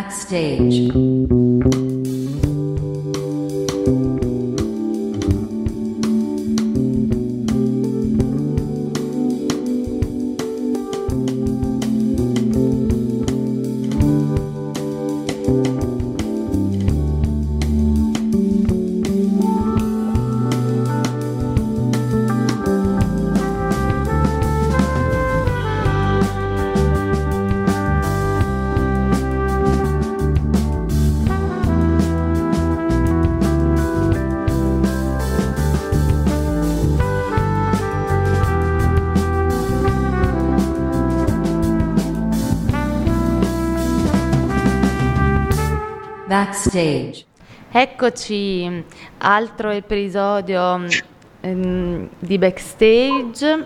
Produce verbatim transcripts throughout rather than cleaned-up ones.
Backstage. Backstage. Eccoci, altro episodio ehm, di Backstage.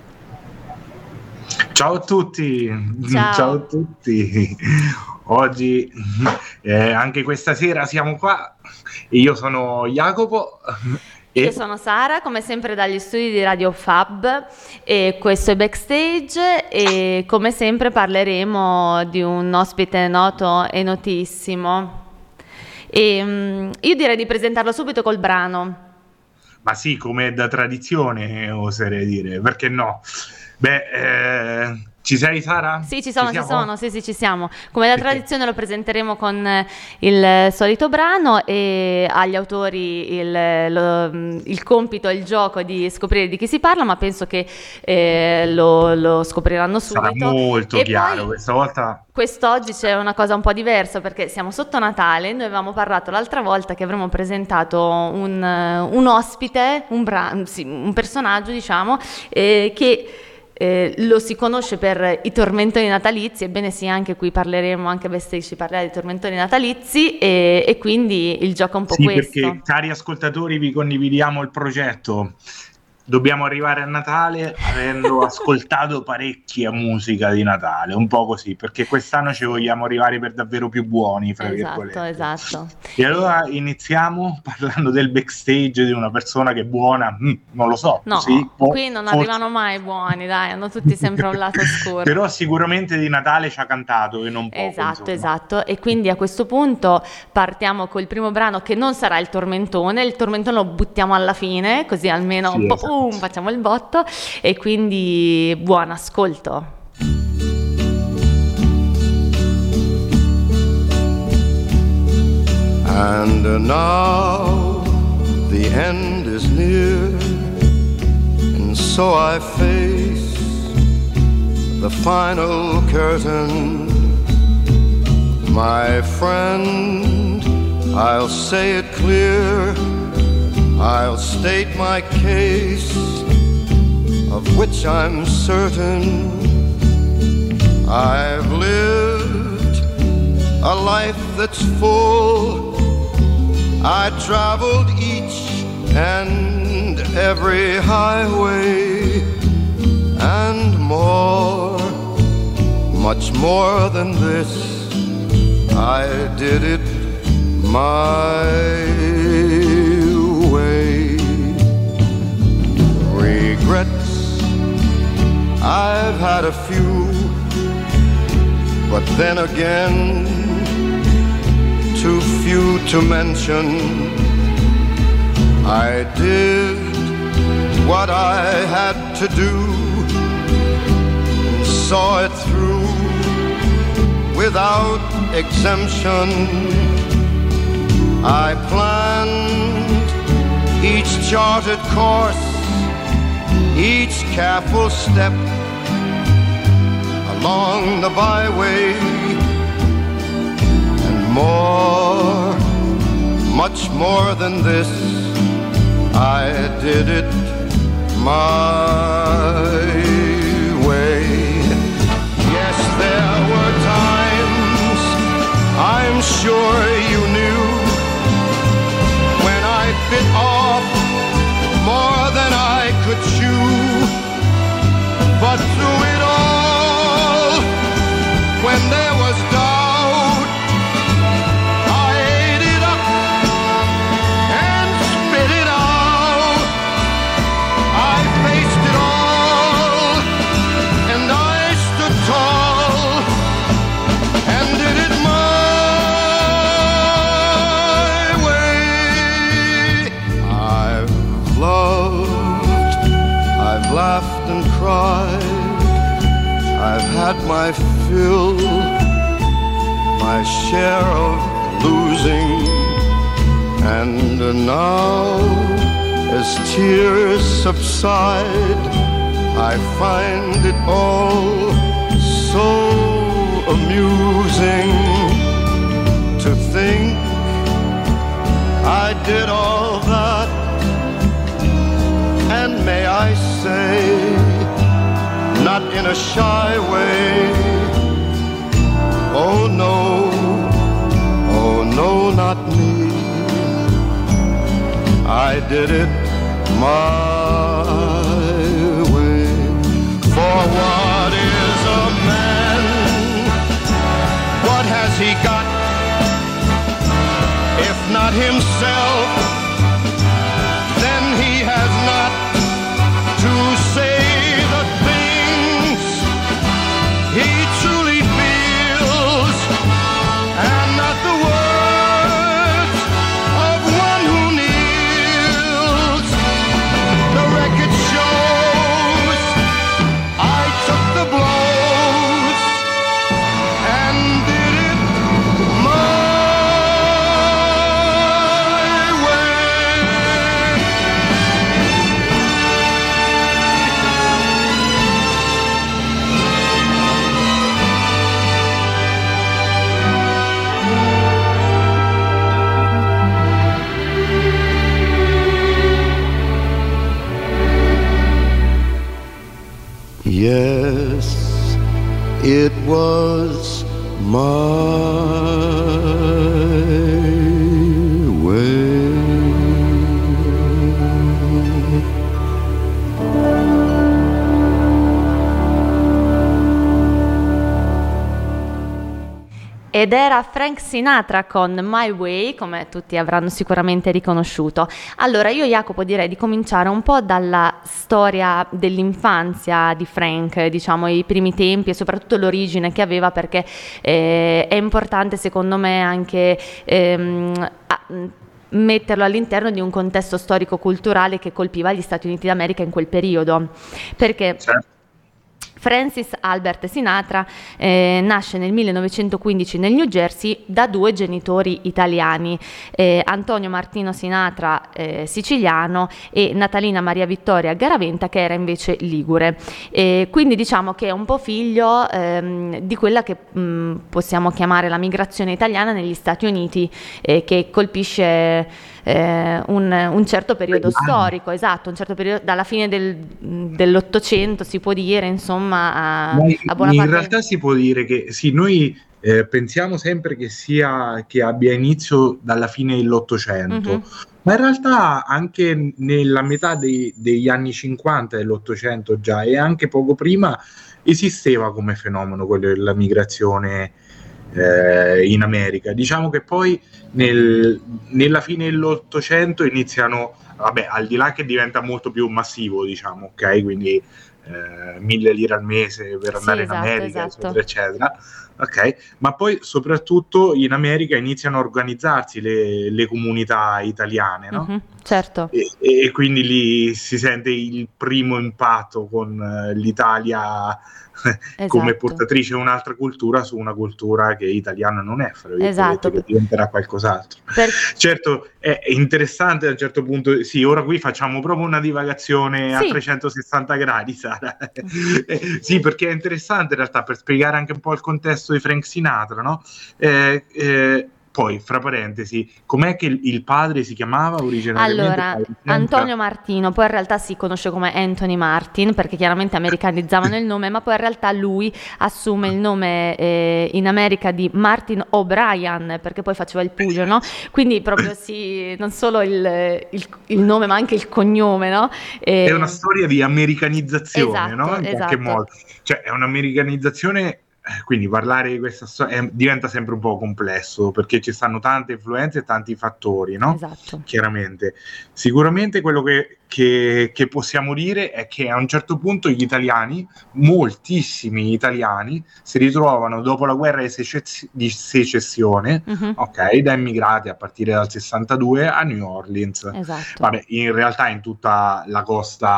Ciao a tutti, Ciao. ciao a tutti. Oggi, eh, anche questa sera siamo qua. Io sono Jacopo. Io sono Sara, come sempre dagli studi di Radio Fab, e questo è Backstage e come sempre parleremo di un ospite noto e notissimo. E, um, io direi di presentarlo subito col brano. Ma sì, come da tradizione, oserei dire, perché no? Beh, eh, ci sei, Sara? Sì, ci sono, ci, siamo? sono, sì, sì, ci siamo. Come da tradizione lo presenteremo con il solito brano e agli autori il, lo, il compito, il gioco di scoprire di chi si parla, ma penso che eh, lo, lo scopriranno subito. Sarà molto e chiaro, poi, questa volta. Quest'oggi c'è una cosa un po' diversa perché siamo sotto Natale. Noi avevamo parlato l'altra volta che avremmo presentato un, un ospite, un, bra- sì, un personaggio, diciamo, eh, che Eh, lo si conosce per i tormentoni natalizi. Ebbene sì, anche qui parleremo, anche Backstage ci parlerà di tormentoni natalizi e, e quindi il gioco è un po' Sì, questo. perché cari ascoltatori, vi condividiamo il progetto. Dobbiamo arrivare a Natale avendo ascoltato parecchia musica di Natale, un po' così, perché quest'anno ci vogliamo arrivare per davvero più buoni, fra Esatto, virgolette. esatto. E allora iniziamo parlando del backstage di una persona che è buona, mm, non lo so. No, sì, può, qui non forse. arrivano mai buoni, dai, hanno tutti sempre un lato oscuro. Però sicuramente di Natale ci ha cantato e non poco. Esatto, insomma. esatto. E quindi a questo punto partiamo col primo brano che non sarà il tormentone. Il tormentone lo buttiamo alla fine, così almeno Sì, un po' esatto. um, facciamo il botto. E quindi buon ascolto. And now the end is near, and so I face the final curtain. My friend, I'll say it clear, I'll state my case, of which I'm certain. I've lived a life that's full, I traveled each and every highway, and more, much more than this, I did it my way. Regrets, I've had a few, but then again, too few to mention. I did what I had to do and saw it through without exemption. I planned each charted course, each careful step along the byway, and more, much more than this, I did it my way. Yes, there were times, I'm sure you knew, when I bit off more than I could chew. But through it all, when there was doubt, I ate it up and spit it out. I faced it all tried, I've had my fill, my share of losing, and now as tears subside, I find it all so amusing to think I did all that, and may I say, not in a shy way, oh no, oh no, not me, I did it my way. For what is a man? What has he got, if not himself? Then he has not to say the things he truly feels, and not the words of one who kneels. The record shows I took the blows and did it my yes, it was my way. Ed era Frank Sinatra con My Way, come tutti avranno sicuramente riconosciuto. Allora, io Jacopo direi di cominciare un po' dalla storia dell'infanzia di Frank, diciamo i primi tempi e soprattutto l'origine che aveva, perché eh, è importante secondo me anche ehm, a, metterlo all'interno di un contesto storico-culturale che colpiva gli Stati Uniti d'America in quel periodo, perché Certo. Francis Albert Sinatra eh, nasce nel millenovecentoquindici nel New Jersey da due genitori italiani, eh, Antonio Martino Sinatra eh, siciliano e Natalina Maria Vittoria Garaventa, che era invece ligure. Eh, quindi diciamo che è un po' figlio ehm, di quella che mh, possiamo chiamare la migrazione italiana negli Stati Uniti, eh, che colpisce Eh, un, un certo periodo storico, esatto, un certo periodo dalla fine del, dell'Ottocento, si può dire, insomma, a, a buona in parte. realtà si può dire che sì, noi eh, pensiamo sempre che sia che abbia inizio dalla fine dell'Ottocento, Mhm. ma in realtà anche nella metà dei- degli anni cinquanta dell'Ottocento già, e anche poco prima, esisteva come fenomeno quello della migrazione eh, in America. Diciamo che poi nel- nella fine dell'Ottocento iniziano, vabbè, al di là che diventa molto più massivo, diciamo, ok? Quindi eh, mille lire al mese per Sì, andare esatto, in America, esatto. eccetera, eccetera. Ok, ma poi soprattutto in America iniziano a organizzarsi le, le comunità italiane, no? Mhm, certo. E, e quindi lì si sente il primo impatto con eh, l'Italia come Esatto. portatrice di un'altra cultura su una cultura che italiana non è, fra virgolette, Esatto. che diventerà qualcos'altro. Per- Certo, è è interessante a un certo punto, sì, ora qui facciamo proprio una divagazione a Sì. trecentosessanta gradi, Sara. Eh, sì, perché è interessante in realtà per spiegare anche un po' il contesto di Frank Sinatra, no? Eh, eh, poi, fra parentesi, com'è che il, il padre si chiamava originariamente? Allora, Padre Sinatra? Antonio Martino, poi in realtà si conosce come Anthony Martin, perché chiaramente americanizzavano il nome, ma poi in realtà lui assume il nome eh, in America di Martin O'Brien, perché poi faceva il pugio, no? Quindi proprio sì, non solo il, il- il nome, ma anche il cognome, no? E- È una storia di americanizzazione, Esatto, no? In qualche esatto. modo. Cioè, è un'americanizzazione, eh, quindi parlare di questa storia diventa sempre un po' complesso, perché ci stanno tante influenze e tanti fattori, no? Esatto. Chiaramente. Sicuramente quello che, che- che possiamo dire è che a un certo punto gli italiani, moltissimi italiani, si ritrovano dopo la guerra di, secez- di secessione, Mhm, ok, da immigrati a partire dal sessantadue a New Orleans. esatto. Vabbè, in realtà in tutta la costa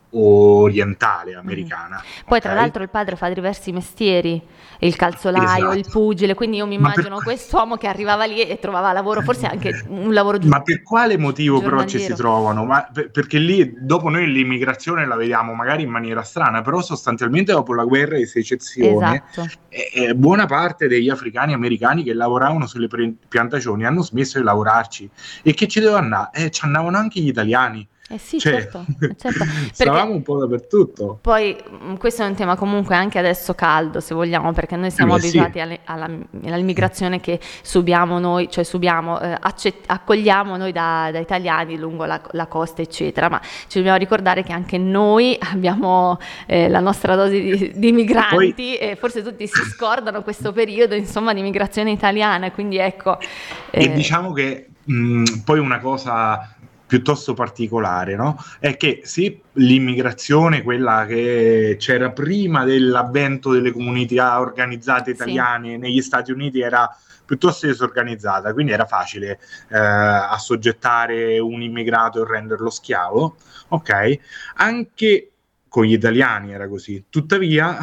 orientale americana. Poi tra ok? l'altro il padre fa diversi mestieri, il calzolaio, Esatto. il pugile, quindi io mi Ma per immagino quest'uomo che arrivava lì e trovava lavoro, forse anche un lavoro giu- Ma per quale motivo però ci si giornaliero. trovano? Ma per- perché lì dopo noi l'immigrazione la vediamo magari in maniera strana, però sostanzialmente dopo la guerra di secessione Esatto. eh, eh, buona parte degli africani americani che lavoravano sulle pre- piantagioni hanno smesso di lavorarci. E che ci dovevano andare? Eh, ci andavano anche gli italiani. Eh sì, Cioè, certo, certo, stavamo perché un po' dappertutto. poi mh, questo è un tema comunque anche adesso caldo, se vogliamo, perché noi siamo Eh, sì. abituati alle- alla, all'immigrazione che subiamo noi, cioè subiamo, eh, accett- accogliamo noi da, da italiani lungo la, la costa, eccetera, ma ci dobbiamo ricordare che anche noi abbiamo eh, la nostra dose di, di migranti e forse tutti si scordano questo periodo, insomma, di migrazione italiana, quindi ecco... E eh, diciamo che mh, poi una cosa piuttosto particolare, no? È che sì, l'immigrazione, quella che c'era prima dell'avvento delle comunità organizzate Sì. italiane negli Stati Uniti, era piuttosto disorganizzata, quindi era facile eh, assoggettare un immigrato e renderlo schiavo, ok? Anche con gli italiani era così. Tuttavia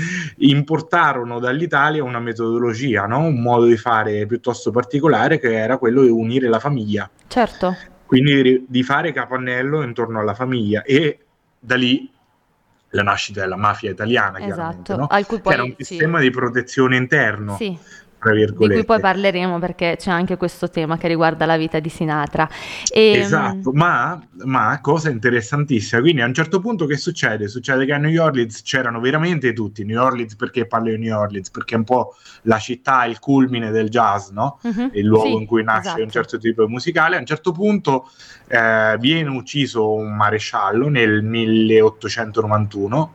importarono dall'Italia una metodologia, no? Un modo di fare piuttosto particolare, che era quello di unire la famiglia. certo, Quindi di- di fare capannello intorno alla famiglia, e da lì la nascita della mafia italiana, chiaramente, esatto, no? al cui Che era poi un sì. sistema di protezione interno, Sì, tra di cui poi virgolette. parleremo perché c'è anche questo tema che riguarda la vita di Sinatra. E, Esatto, ma, ma cosa interessantissima, quindi a un certo punto che succede? Succede che a New Orleans c'erano veramente tutti. New Orleans, perché parlo di New Orleans? Perché è un po' la città, il culmine del jazz, no? Mhm, Il luogo sì, in cui nasce esatto. un certo tipo di musicale. A un certo punto eh, viene ucciso un maresciallo nel milleottocentonovantuno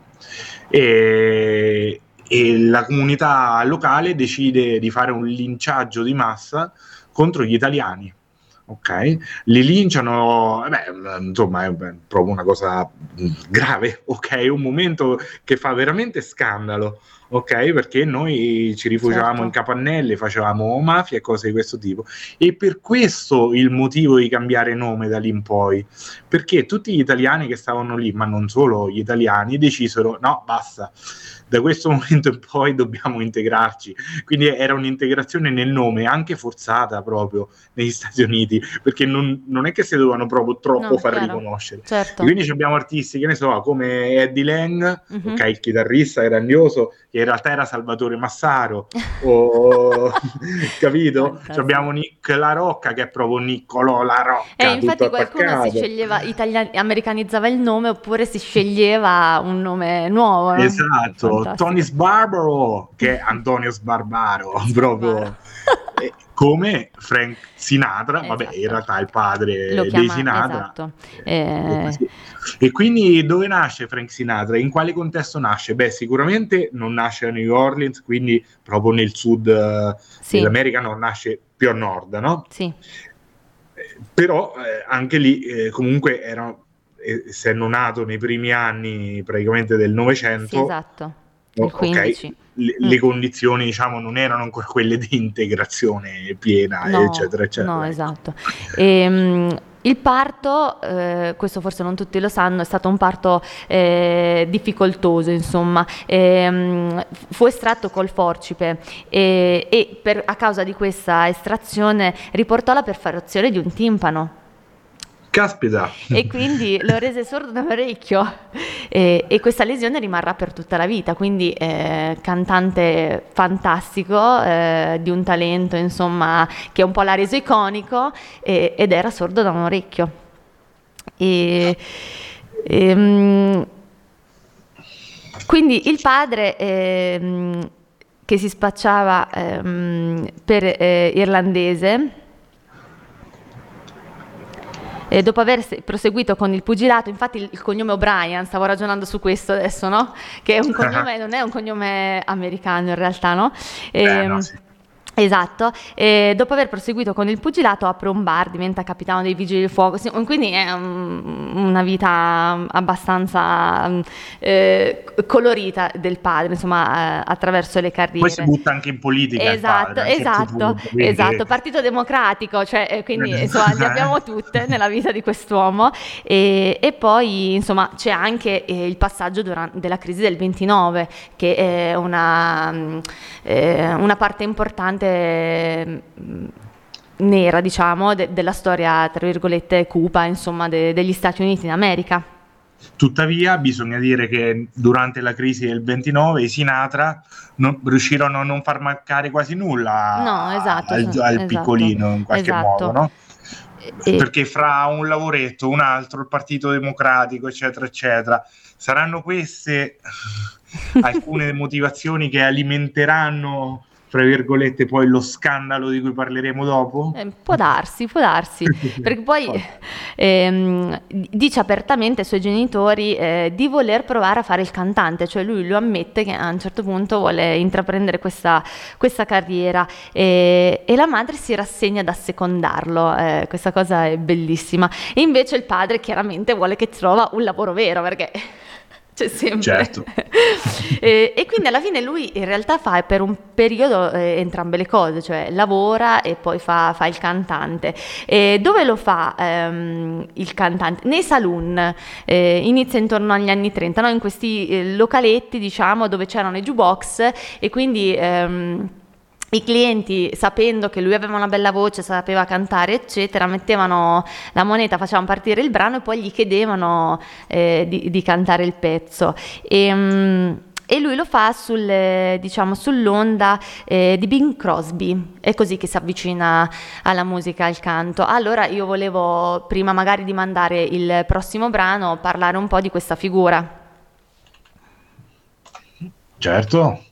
e, e la comunità locale decide di fare un linciaggio di massa contro gli italiani. Ok, li linciano, beh, insomma, è proprio una cosa grave, ok, è un momento che fa veramente scandalo, ok, perché noi ci rifugiavamo Certo. in capannelle, facevamo mafia e cose di questo tipo, e per questo il motivo di cambiare nome da lì in poi, perché tutti gli italiani che stavano lì, ma non solo gli italiani, decisero no, basta, da questo momento in poi dobbiamo integrarci. Quindi era un'integrazione nel nome, anche forzata proprio negli Stati Uniti, perché non, non è che si dovevano proprio troppo No, far chiaro. riconoscere. Certo. E quindi abbiamo artisti, che ne so, come Eddie Lang, Mhm. ok, il chitarrista grandioso, che in realtà era Salvatore Massaro, o capito? Fantastico. Abbiamo Nick La Rocca, che è proprio Niccolò La Rocca, E infatti tutto qualcuno si attaccato. sceglieva, italiani, americanizzava il nome oppure si sceglieva un nome nuovo, no? Esatto, Fantastico. Tony Sbarbaro, che è Antonio Sbarbaro, proprio eh, come Frank Sinatra, vabbè, Esatto. in realtà il padre Lo dei chiama, Sinatra. esatto. Eh, Eh, è così. E quindi dove nasce Frank Sinatra? In quale contesto nasce? Beh, sicuramente non nasce a New Orleans, quindi proprio nel sud eh, Sì. dell'America, non nasce più a nord, no? sì, Eh, Però eh, anche lì eh, comunque era, eh, essendo nato nei primi anni praticamente del sì, Novecento, esatto. o- Il quindici. ok, le, Mm. le condizioni diciamo non erano ancora quelle di integrazione piena, No, eccetera, eccetera. no, ecco. esatto. Ehm, il parto, eh, questo forse non tutti lo sanno, è stato un parto eh, difficoltoso, insomma. Ehm, fu estratto col forcipe e, e per- a causa di questa estrazione riportò la perforazione di un timpano. Caspita. E quindi lo rese sordo da un orecchio e, e questa lesione rimarrà per tutta la vita, quindi eh, cantante fantastico, eh, di un talento insomma che un po' l'ha reso iconico e- ed era sordo da un orecchio. E, ehm, quindi il padre ehm, che si spacciava ehm, per eh, irlandese, e dopo aver se- proseguito con il pugilato, infatti il, il cognome O'Brien, stavo ragionando su questo adesso, no? Che è un cognome, non è un cognome americano in realtà, no? Eh, Ehm, no, sì. Esatto, e dopo aver proseguito con il pugilato apre un bar, diventa capitano dei vigili del fuoco, sì, quindi è un- una vita abbastanza eh, colorita del padre, insomma, eh, attraverso le Poi si carriere. butta anche in politica il Esatto, padre a un certo esatto, punto, quindi esatto, Partito Democratico, cioè, eh, quindi insomma le abbiamo tutte nella vita di quest'uomo e, e poi insomma c'è anche eh, il passaggio duran- della crisi del ventinove che è una, mm, eh, una parte importante mm, nera, diciamo, de- della storia, tra virgolette, cupa, insomma, de- degli Stati Uniti d'America. Tuttavia, bisogna dire che durante la crisi del ventinove i Sinatra non- riuscirono a non far mancare quasi No, nulla esatto, al, so- al esatto, piccolino, in qualche modo, esatto. no? E- Perché fra un lavoretto, un altro, il Partito Democratico, eccetera, eccetera, saranno queste alcune motivazioni che alimenteranno, fra virgolette, poi lo scandalo di cui parleremo dopo? Eh, può darsi, può darsi, perché poi ehm, dice apertamente ai suoi genitori eh, di voler provare a fare il cantante, cioè lui lo ammette che a un certo punto vuole intraprendere questa, questa carriera e, e la madre si rassegna ad assecondarlo, eh, questa cosa è bellissima. E invece il padre chiaramente vuole che trova un lavoro vero, perché c'è sempre. Certo. e, e quindi alla fine lui in realtà fa per un periodo eh, entrambe le cose, cioè lavora e poi fa, fa il cantante. E dove lo fa ehm, il cantante? Nei saloon, eh, inizia intorno agli anni trenta, no? In questi eh, localetti, diciamo, dove c'erano i jukebox e quindi ehm, i clienti, sapendo che lui aveva una bella voce, sapeva cantare, eccetera, mettevano la moneta, facevano partire il brano e poi gli chiedevano eh, di, di cantare il pezzo. E, mm, e lui lo fa sul, eh, diciamo, sull'onda eh, di Bing Crosby, è così che si avvicina alla musica, al canto. Allora io volevo, prima magari di mandare il prossimo brano, parlare un po' di questa figura. Certo.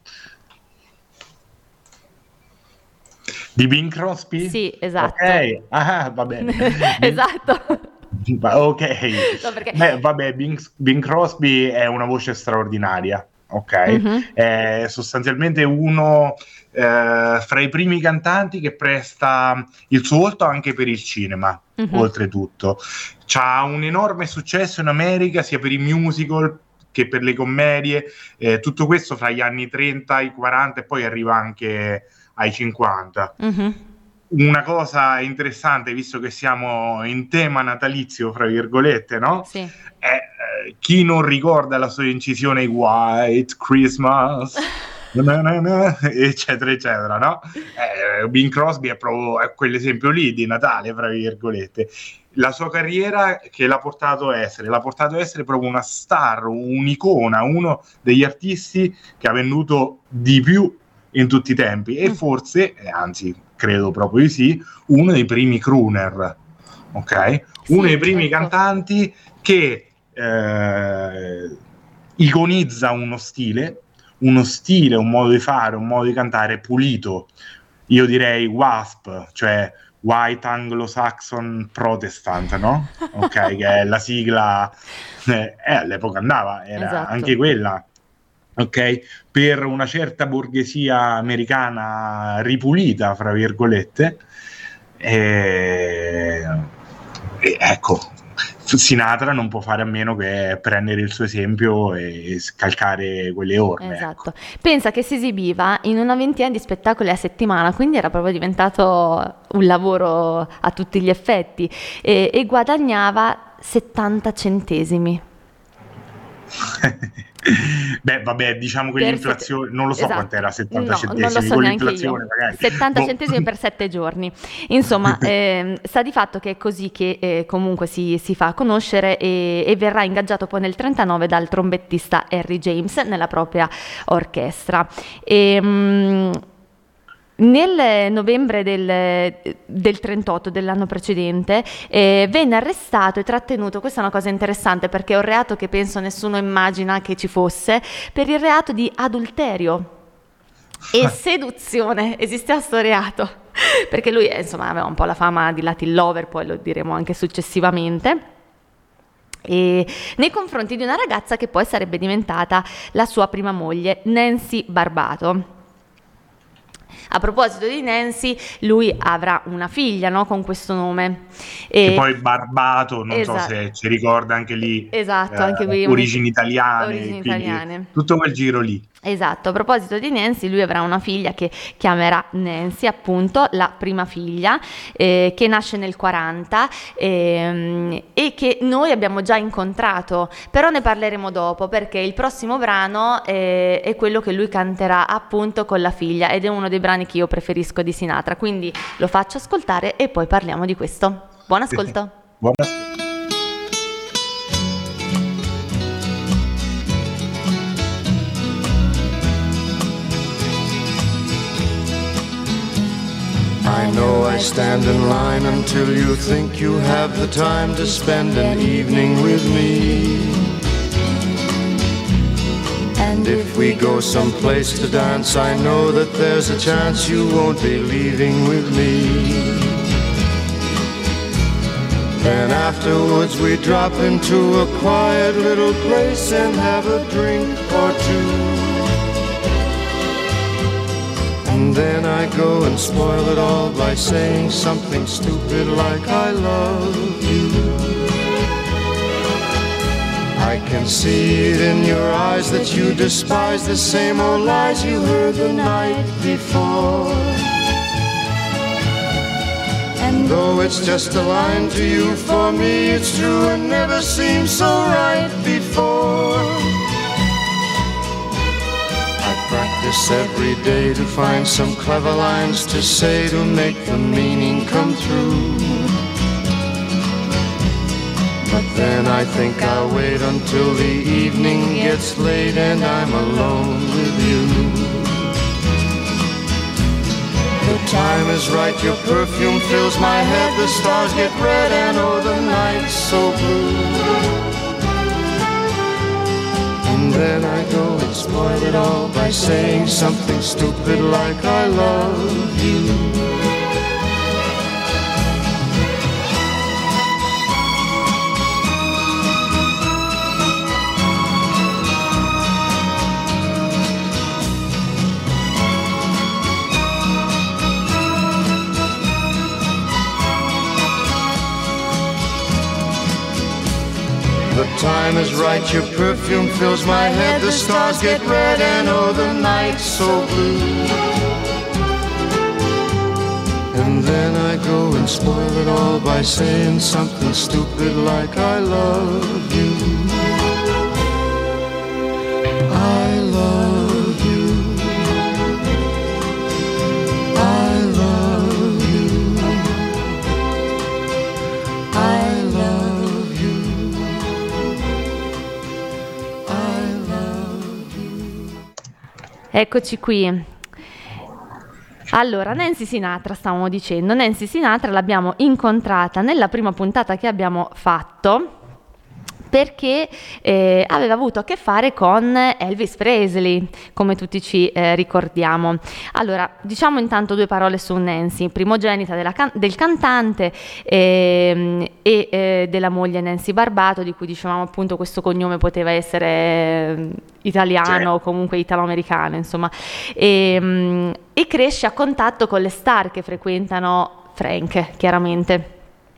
Di Bing Crosby? Sì, esatto. Ok, ah, va bene. Esatto. Ok. No, perché- Beh, vabbè, Bing, Bing Crosby è una voce straordinaria, ok? Mhm. È sostanzialmente uno eh, fra i primi cantanti che presta il suo volto anche per il cinema, Mhm. oltretutto. C'ha un enorme successo in America sia per i musical che per le commedie, eh, tutto questo fra gli anni trenta, i quaranta e poi arriva anche ai cinquanta. Mhm. Una cosa interessante, visto che siamo in tema natalizio, fra virgolette, no? Sì. È eh, chi non ricorda la sua incisione White Christmas, na na na, eccetera, eccetera, no? Eh, Bing Crosby è proprio è quell'esempio lì di Natale, fra virgolette. La sua carriera che l'ha portato a essere, l'ha portato a essere proprio una star, un'icona, uno degli artisti che ha venduto di più in tutti i tempi e Mm. forse, eh, anzi credo proprio di sì, uno dei primi crooner, ok? Sì, Uno dei primi ecco. cantanti che eh, iconizza uno stile, uno stile, un modo di fare, un modo di cantare pulito. Io direi WASP, cioè White Anglo-Saxon Protestant, no? Ok, che è la sigla, eh, eh, all'epoca andava, era Esatto. anche quella, ok? Per una certa borghesia americana ripulita, fra virgolette. E, e ecco, Sinatra non può fare a meno che prendere il suo esempio e scalcare quelle orme. Esatto. Pensa che si esibiva in una ventina di spettacoli a settimana, quindi era proprio diventato un lavoro a tutti gli effetti e, e guadagnava settanta centesimi. Beh, vabbè, diciamo che Per l'inflazione, sette- non lo so esatto. quant'era settanta No, centesimi, non lo so con neanche l'inflazione io. magari. settanta Boh. centesimi per sette giorni. Insomma, ehm, sta di fatto che è così che eh, comunque si, si fa conoscere e, e verrà ingaggiato poi nel trentanove dal trombettista Harry James nella propria orchestra. E, mm, nel novembre del, del trentotto, dell'anno precedente, eh, venne arrestato e trattenuto, questa è una cosa interessante perché è un reato che penso nessuno immagina che ci fosse, per il reato di adulterio e seduzione. Esisteva sto reato, perché lui eh, insomma aveva un po' la fama di Latin lover, poi lo diremo anche successivamente. E nei confronti di una ragazza che poi sarebbe diventata la sua prima moglie, Nancy Barbato. A proposito di Nancy, lui avrà una figlia, no, con questo nome. Che E... poi Barbato, non esatto. so se ci ricorda anche lì, esatto, eh, anche qui origini italiane, origini quindi italiane. tutto quel giro lì. Esatto, a proposito di Nancy, lui avrà una figlia che chiamerà Nancy, appunto, la prima figlia, eh, che nasce nel quaranta ehm, e che noi abbiamo già incontrato, però ne parleremo dopo, perché il prossimo brano è, è quello che lui canterà appunto con la figlia, ed è uno dei brani che io preferisco di Sinatra, quindi lo faccio ascoltare e poi parliamo di questo. Buon ascolto. Buon ascolto. I know I stand in line until you think you have the time to spend an evening with me. And if we go someplace to dance, I know that there's a chance you won't be leaving with me. Then afterwards we drop into a quiet little place and have a drink or two. And then I go and spoil it all by saying something stupid like I love you. I can see it in your eyes that you despise the same old lies you heard the night before. And though it's just a line to you, for me it's true and never seemed so right before. Practice every day to find some clever lines to say to make the meaning come true. But then I think I'll wait until the evening gets late and I'm alone with you. The time is right, your perfume fills my head, the stars get red and oh the night's so blue. And then I go and spoil it all by saying something stupid like I love you. The time is right, your perfume fills my head, the stars get red and oh the night's so blue. And then I go and spoil it all by saying something stupid like I love you. I love you. I love you. I love you. Eccoci qui. Allora, Nancy Sinatra, stavamo dicendo, Nancy Sinatra l'abbiamo incontrata nella prima puntata che abbiamo fatto, perché eh, aveva avuto a che fare con Elvis Presley, come tutti ci eh, ricordiamo. Allora, diciamo intanto due parole su Nancy, primogenita della can- del cantante eh, e eh, della moglie Nancy Barbato, di cui dicevamo appunto questo cognome poteva essere eh, italiano o sì, comunque italo-americano, insomma, e, mh, e cresce a contatto con le star che frequentano Frank, chiaramente.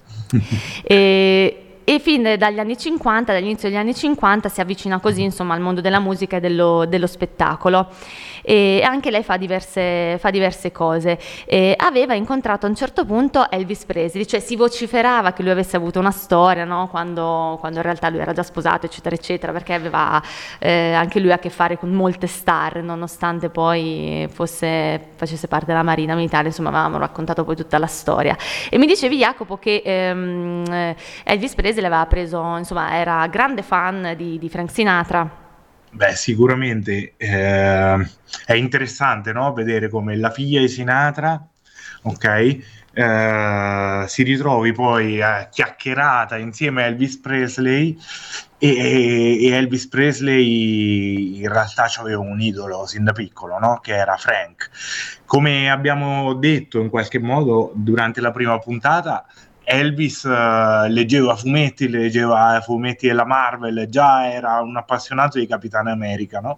e E fin dagli anni cinquanta, dall'inizio degli anni cinquanta, si avvicina così, insomma, al mondo della musica e dello, dello spettacolo. E anche lei fa diverse, fa diverse cose. E aveva incontrato a un certo punto Elvis Presley, cioè si vociferava che lui avesse avuto una storia, no? quando, quando in realtà lui era già sposato, eccetera, eccetera, perché aveva eh, anche lui a che fare con molte star, nonostante poi fosse, facesse parte della Marina Militare, insomma, avevamo raccontato poi tutta la storia. E mi dicevi, Jacopo, che ehm, Elvis Presley l'aveva preso, insomma, era grande fan di, di Frank Sinatra. Beh, sicuramente eh, è interessante, no? Vedere come la figlia di Sinatra, ok, eh, si ritrovi poi eh, chiacchierata insieme a Elvis Presley e, e Elvis Presley in realtà aveva un idolo sin da piccolo, no? Che era Frank. Come abbiamo detto in qualche modo durante la prima puntata, Elvis uh, leggeva fumetti, leggeva fumetti della Marvel, già era un appassionato di Capitano America, no?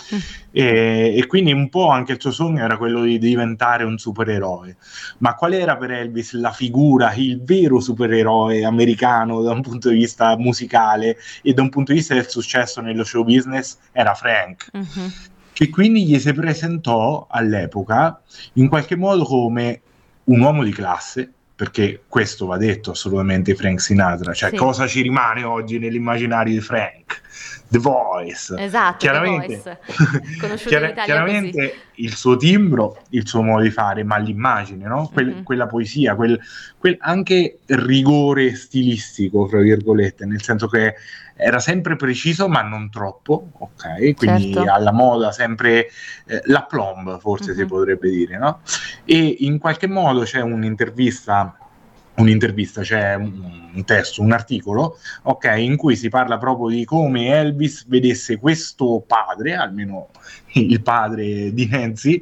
Mm. E, e quindi un po' anche il suo sogno era quello di diventare un supereroe. Ma qual era per Elvis la figura, il vero supereroe americano da un punto di vista musicale e da un punto di vista del successo nello show business? Era Frank. Mm-hmm. Che quindi gli si presentò all'epoca in qualche modo come un uomo di classe, perché questo va detto assolutamente Frank Sinatra, cioè sì. Cosa ci rimane oggi nell'immaginario di Frank? The Voice. Esatto, chiaramente, The Voice. chiar- chiaramente così. Il suo timbro, il suo modo di fare, ma l'immagine, no? Que- mm-hmm. Quella poesia, quel, quel anche rigore stilistico, fra virgolette, nel senso che era sempre preciso ma non troppo, ok? Quindi certo. Alla moda sempre eh, la plomb, forse mm-hmm. si potrebbe dire, no? E in qualche modo c'è un'intervista un'intervista, c'è un, un testo, un articolo, ok, in cui si parla proprio di come Elvis vedesse questo padre, almeno il padre di Nancy,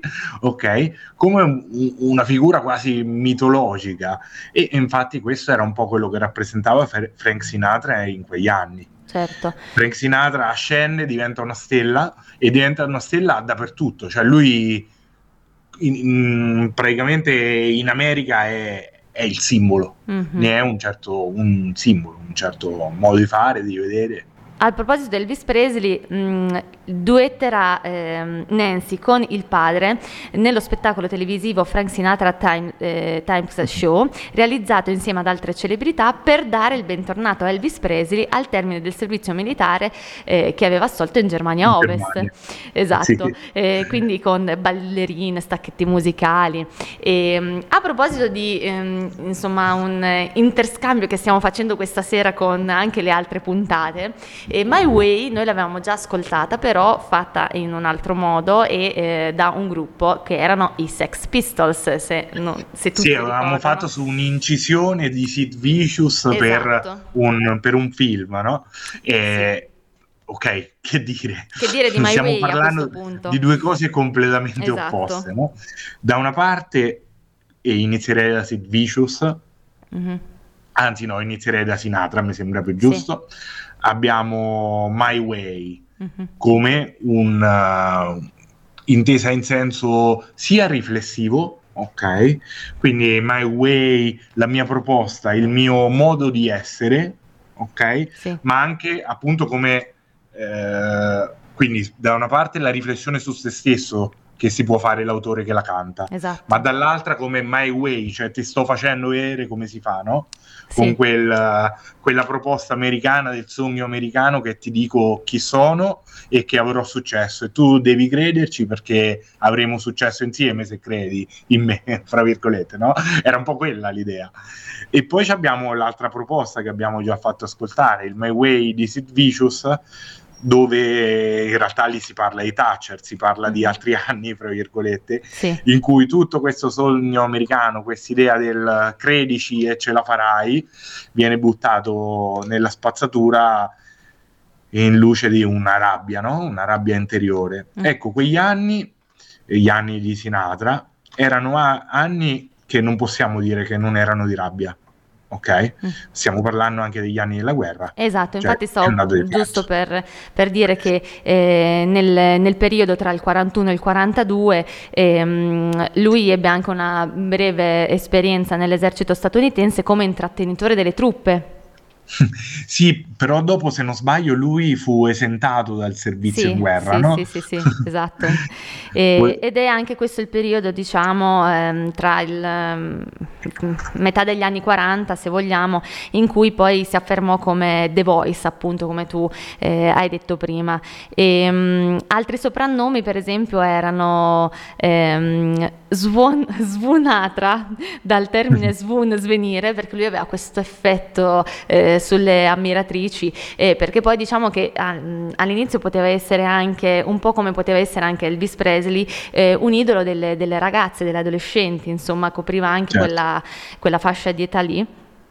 ok, come un, una figura quasi mitologica, e infatti questo era un po' quello che rappresentava Frank Sinatra in quegli anni. Certo. Frank Sinatra ascende, diventa una stella e diventa una stella dappertutto, cioè lui in, in, praticamente in America è è il simbolo, mm-hmm. ne è un certo un simbolo, un certo modo di fare, di vedere. A proposito di Elvis Presley, mh, duetterà eh, Nancy con il padre nello spettacolo televisivo Frank Sinatra Time, eh, Times Show, realizzato insieme ad altre celebrità per dare il bentornato a Elvis Presley al termine del servizio militare eh, che aveva assolto in Germania in Ovest. Germania. Esatto, sì. eh, quindi con ballerine, stacchetti musicali. E, mh, a proposito di ehm, insomma un interscambio che stiamo facendo questa sera con anche le altre puntate, e My Way noi l'avevamo già ascoltata, però fatta in un altro modo e eh, da un gruppo che erano i Sex Pistols, se, no, se tutti sì, avevamo ricordano. Fatto su un'incisione di Sid Vicious, esatto. per, un, per un film, no? E, sì. Ok, che dire? Che dire di My Stiamo Way parlando a questo punto? Di due cose completamente esatto. opposte, no? Da una parte, e inizierei da Sid Vicious, mm-hmm. anzi no, inizierei da Sinatra, mi sembra più giusto. Sì. Abbiamo My Way mm-hmm. come un uh, intesa in senso sia riflessivo, ok? Quindi My Way, la mia proposta, il mio modo di essere, ok? Sì. Ma anche appunto come eh, quindi da una parte la riflessione su se stesso che si può fare l'autore che la canta, esatto. ma dall'altra come My Way, cioè ti sto facendo vedere come si fa, no? Sì. Con quel, uh, quella proposta americana del sogno americano che ti dico chi sono e che avrò successo e tu devi crederci perché avremo successo insieme se credi in me, fra virgolette, no? Era un po' quella l'idea. E poi abbiamo l'altra proposta che abbiamo già fatto ascoltare, il My Way di Sid Vicious, dove in realtà lì si parla di Thatcher, si parla di altri anni, fra virgolette, sì. in cui tutto questo sogno americano, quest'idea del credici e ce la farai, viene buttato nella spazzatura in luce di una rabbia, no? Una rabbia interiore. Mm. Ecco, quegli anni, gli anni di Sinatra, erano a- anni che non possiamo dire che non erano di rabbia. Ok, mm. stiamo parlando anche degli anni della guerra. Esatto, cioè, infatti stavo giusto per, per dire che eh, nel, nel periodo tra il quarantuno e il quarantadue ehm, lui ebbe anche una breve esperienza nell'esercito statunitense come intrattenitore delle truppe. Sì, però dopo, se non sbaglio, lui fu esentato dal servizio sì, in guerra, sì, no? Sì, sì, sì, esatto. E, ed è anche questo il periodo, diciamo, ehm, tra il ehm, metà degli anni quaranta, se vogliamo, in cui poi si affermò come The Voice, appunto, come tu eh, hai detto prima. E, um, altri soprannomi, per esempio, erano ehm, Svon, Svunatra, dal termine svun, svenire, perché lui aveva questo effetto eh, sulle ammiratrici, eh, perché poi diciamo che uh, all'inizio poteva essere anche un po' come poteva essere anche Elvis Presley, eh, un idolo delle, delle ragazze, delle adolescenti, insomma copriva anche certo. quella, quella fascia di età lì.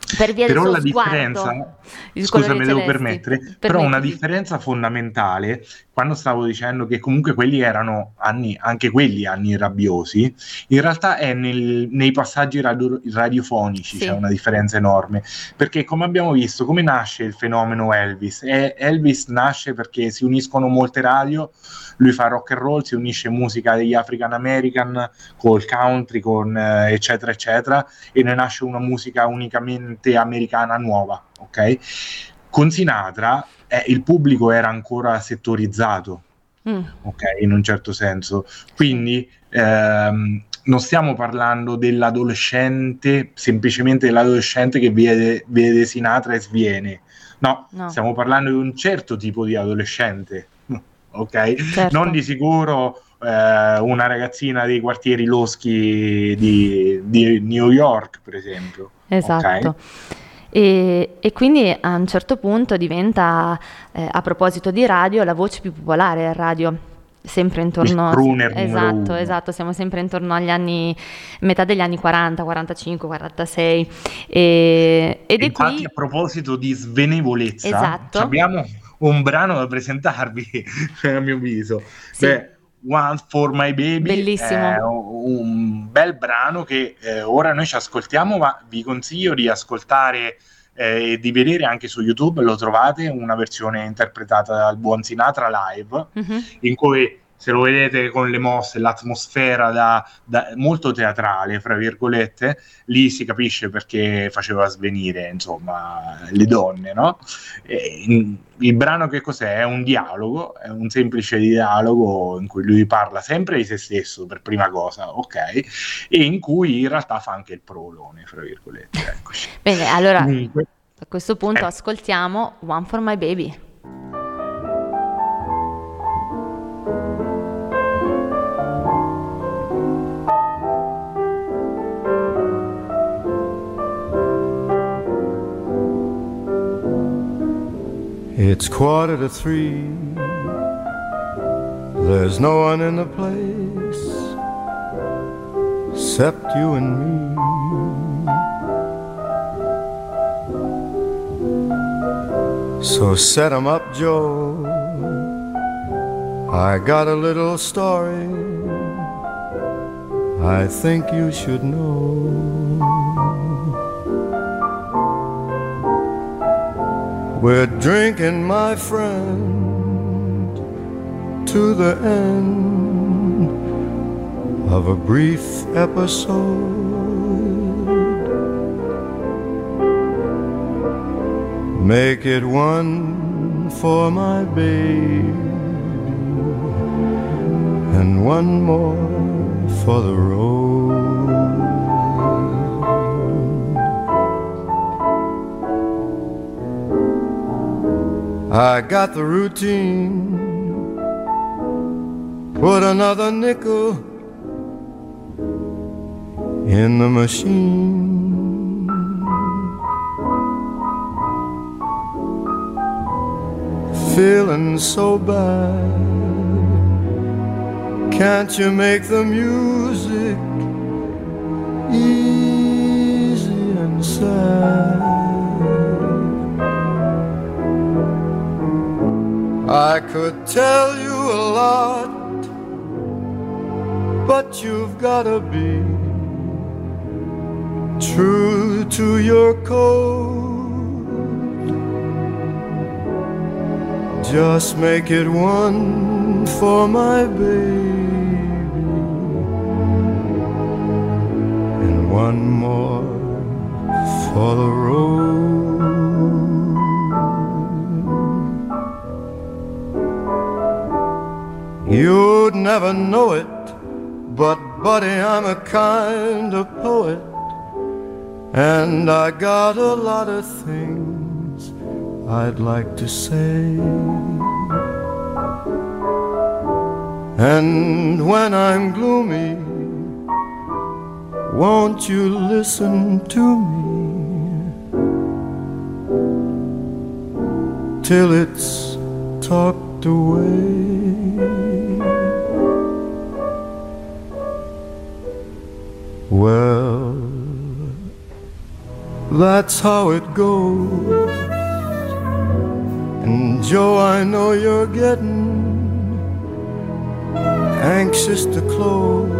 per via Però del la suo sguardo, differenza, i scusa, colori me devo celesti. permettere, però una Permettiti. differenza fondamentale, quando stavo dicendo che comunque quelli erano anni, anche quelli anni rabbiosi, in realtà è nel- nei passaggi radio- radiofonici c'è Sì. una differenza enorme, perché come abbiamo visto, come nasce il fenomeno Elvis? Eh, Elvis nasce perché si uniscono molte radio, lui fa rock and roll, si unisce musica degli African American col country, con eh, eccetera eccetera, e ne nasce una musica unicamente americana nuova, ok? Con Sinatra eh, il pubblico era ancora settorizzato, Mm, ok, in un certo senso, sì. quindi ehm, non stiamo parlando dell'adolescente, semplicemente dell'adolescente che vede, vede Sinatra e sviene, no, No, stiamo parlando di un certo tipo di adolescente, ok? certo. Non di sicuro eh, una ragazzina dei quartieri loschi di, di New York, per esempio. Esatto. Ok? E, e quindi a un certo punto diventa, eh, a proposito di radio, la voce più popolare al radio, sempre intorno... Il crooner numero Esatto, uno. esatto, siamo sempre intorno agli anni, metà degli anni quaranta, quarantacinque, quarantasei. E, ed è Infatti, qui... a proposito di svenevolezza, Esatto. abbiamo un brano da presentarvi, a mio avviso. Sì. Beh, One for My Baby Bellissimo. è un bel brano che eh, ora noi ci ascoltiamo, ma vi consiglio di ascoltare eh, e di vedere anche su YouTube, lo trovate, una versione interpretata dal buon Sinatra live, Mhm. in cui se lo vedete con le mosse, l'atmosfera da, da, molto teatrale, fra virgolette, lì si capisce perché faceva svenire, insomma, le donne, no? E, in, il brano che cos'è? È un dialogo, è un semplice dialogo in cui lui parla sempre di se stesso per prima cosa, ok? E in cui in realtà fa anche il provolone, fra virgolette, eccoci. Bene, allora Comunque, a questo punto eh. ascoltiamo One for My Baby. It's quarter to three. There's no one in the place except you and me. So set 'em up, Joe. I got a little story I think you should know. We're drinking, my friend, to the end of a brief episode. Make it one for my baby and one more for the road. I got the routine, put another nickel in the machine. Feeling so bad, can't you make the music easy and sad? I could tell you a lot, but you've gotta be true to your code. Just make it one for my baby and one more for the road. You'd never know it, but buddy, I'm a kind of poet, and I got a lot of things I'd like to say. And when I'm gloomy, won't you listen to me till it's talked away? Well, that's how it goes. And Joe, I know you're getting anxious to close.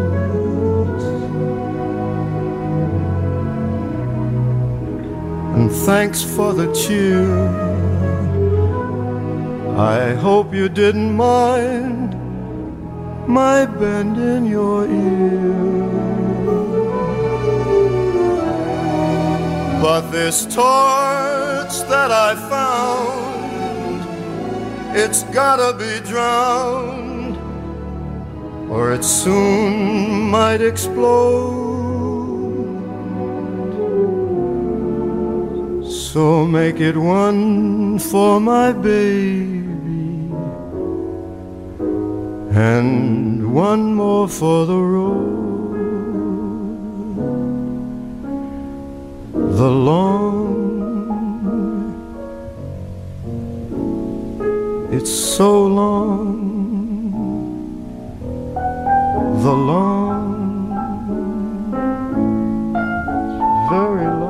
And thanks for the cheer. I hope you didn't mind my bending your ear. But this torch that I found, it's gotta be drowned, or it soon might explode. So make it one for my baby, and one more for the road, the long, it's so long, the long, very long.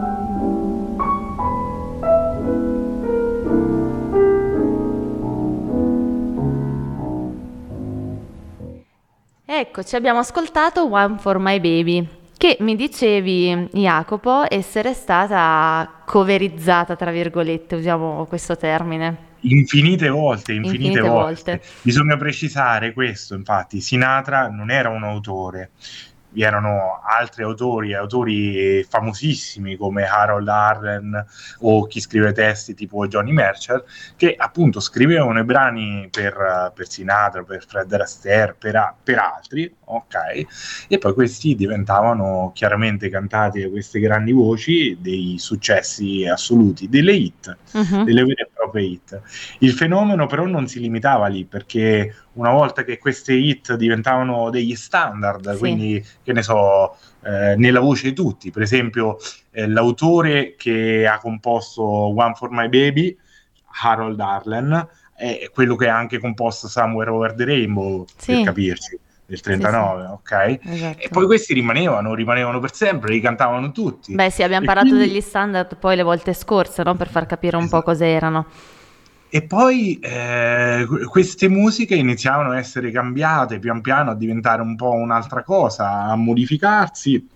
Ecco, ci abbiamo ascoltato One for My Baby, che mi dicevi, Jacopo, essere stata coverizzata, tra virgolette, usiamo questo termine. Infinite volte, infinite, Infinite volte. volte. Bisogna precisare questo, infatti, Sinatra non era un autore, vi erano altri autori, autori famosissimi come Harold Arlen o chi scrive testi tipo Johnny Mercer, che appunto scrivevano i brani per, per Sinatra, per Fred Astaire, per, per altri, ok? E poi questi diventavano chiaramente cantati da queste grandi voci dei successi assoluti, delle hit, Mhm. delle vere e proprie hit. Il fenomeno però non si limitava lì, perché una volta che queste hit diventavano degli standard, Sì. quindi che ne so, eh, nella voce di tutti, per esempio eh, l'autore che ha composto One for My Baby, Harold Arlen, è quello che ha anche composto Somewhere Over the Rainbow, Sì. per capirci, del trentanove, ok? Esatto. E poi questi rimanevano, rimanevano per sempre, li cantavano tutti. Beh sì, abbiamo E parlato quindi- degli standard poi le volte scorse, no? Per far capire un po' Esatto. cosa erano. E poi eh, que- queste musiche iniziavano a essere cambiate pian piano, a diventare un po' un'altra cosa, a modificarsi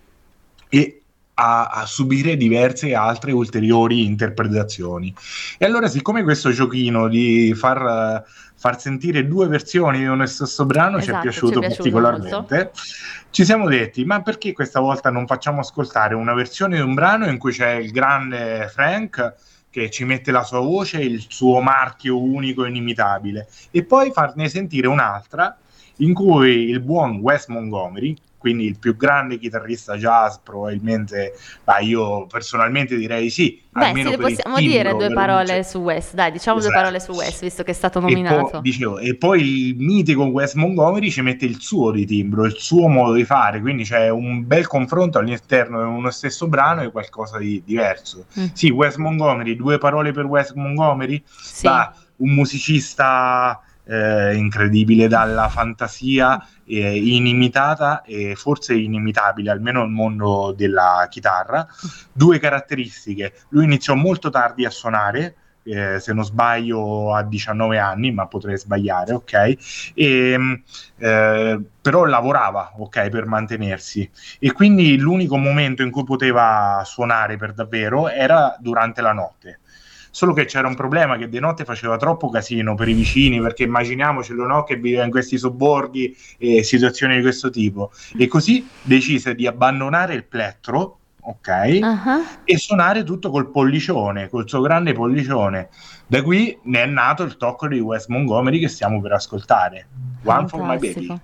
e a, a subire diverse altre ulteriori interpretazioni. E allora, siccome questo giochino di far, far sentire due versioni di uno stesso brano ci è Esatto, piaciuto ci è piaciuto particolarmente, ci siamo detti, ma perché questa volta non facciamo ascoltare una versione di un brano in cui c'è il grande Frank che ci mette la sua voce, il suo marchio unico e inimitabile, e poi farne sentire un'altra in cui il buon Wes Montgomery, quindi il più grande chitarrista jazz probabilmente, ma io personalmente direi di sì, Beh, almeno sì, per il possiamo timbro, dire due per parole un- su Wes. Dai, diciamo due Esatto. parole su Wes, visto che è stato E nominato. poi, dicevo, e poi il mitico Wes Montgomery ci mette il suo di timbro, il suo modo di fare, quindi c'è un bel confronto all'interno di uno stesso brano e qualcosa di diverso. Mm. Sì, Wes Montgomery, due parole per Wes Montgomery, Sì. da un musicista eh, incredibile, dalla fantasia eh, inimitata e forse inimitabile, almeno nel mondo della chitarra. Due caratteristiche: lui iniziò molto tardi a suonare, eh, se non sbaglio a diciannove anni, ma potrei sbagliare, ok? E, mh, eh, però lavorava, ok, per mantenersi, e quindi l'unico momento in cui poteva suonare per davvero era durante la notte. Solo che c'era un problema, che di notte faceva troppo casino per i vicini, perché immaginiamocelo, no, che viveva in questi sobborghi e situazioni di questo tipo, e così decise di abbandonare il plettro, ok, Ah, e suonare tutto col pollicione, col suo grande pollicione. Da qui ne è nato il tocco di Wes Montgomery che stiamo per ascoltare, One for My Baby. fantastico.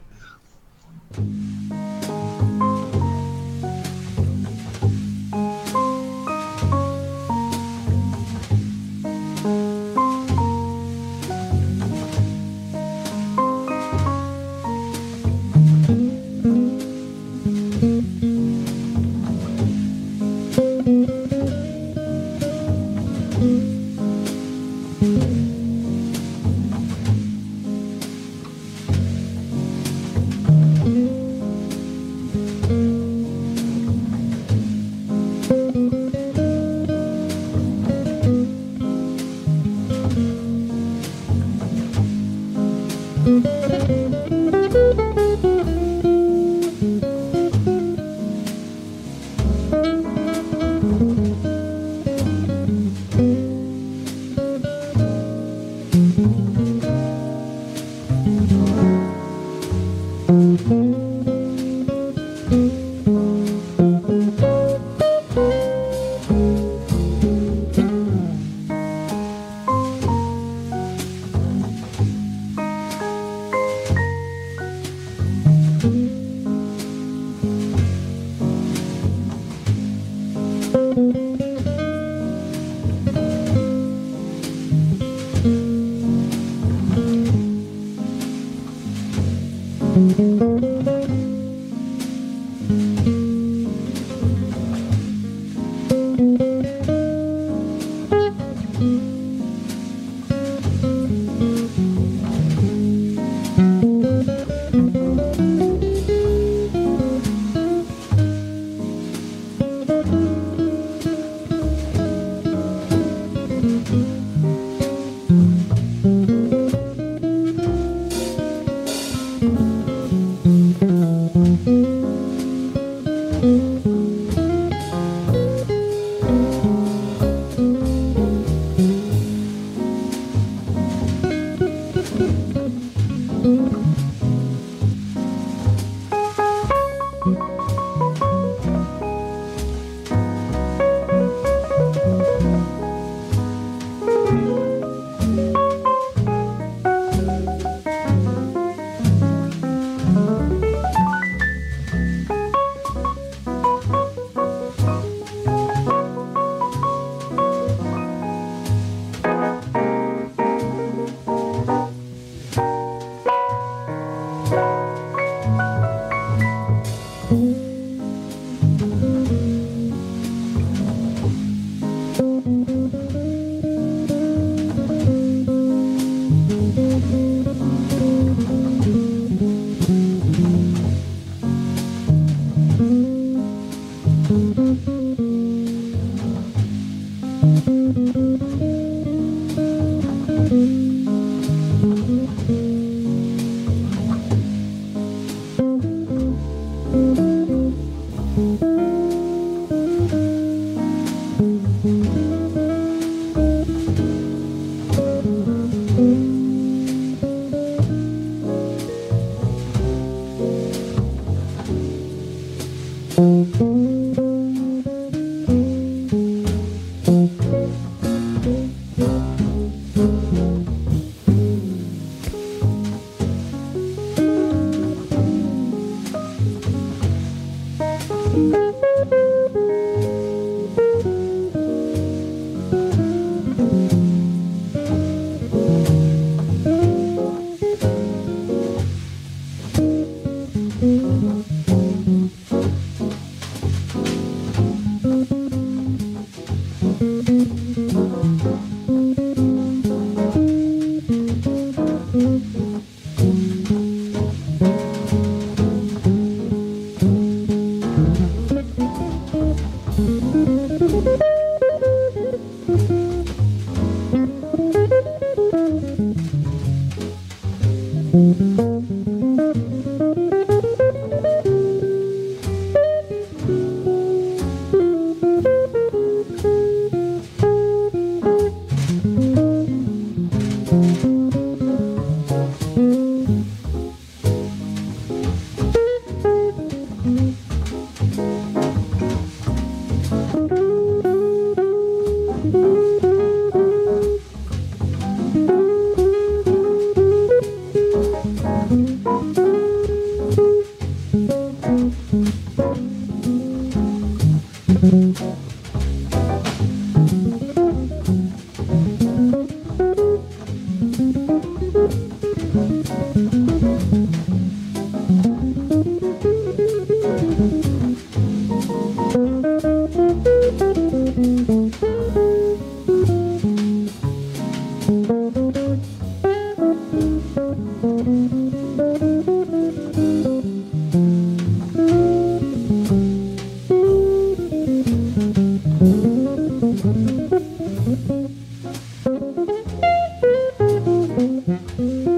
Thank you.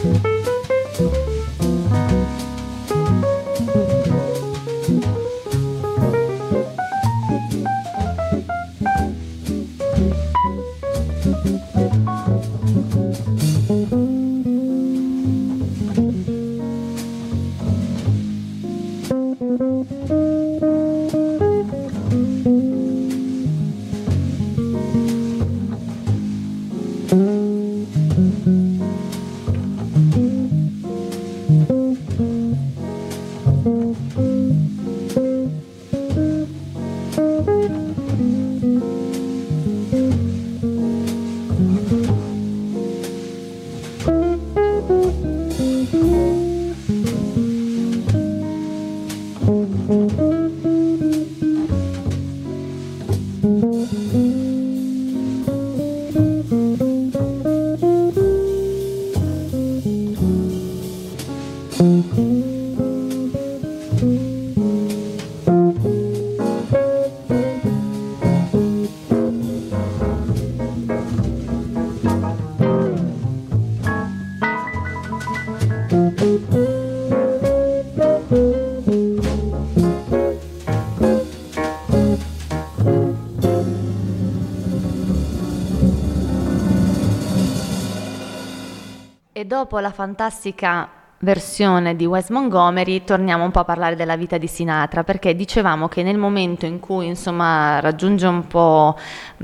E dopo la fantastica versione di Wes Montgomery torniamo un po' a parlare della vita di Sinatra, perché dicevamo che nel momento in cui insomma raggiunge un po'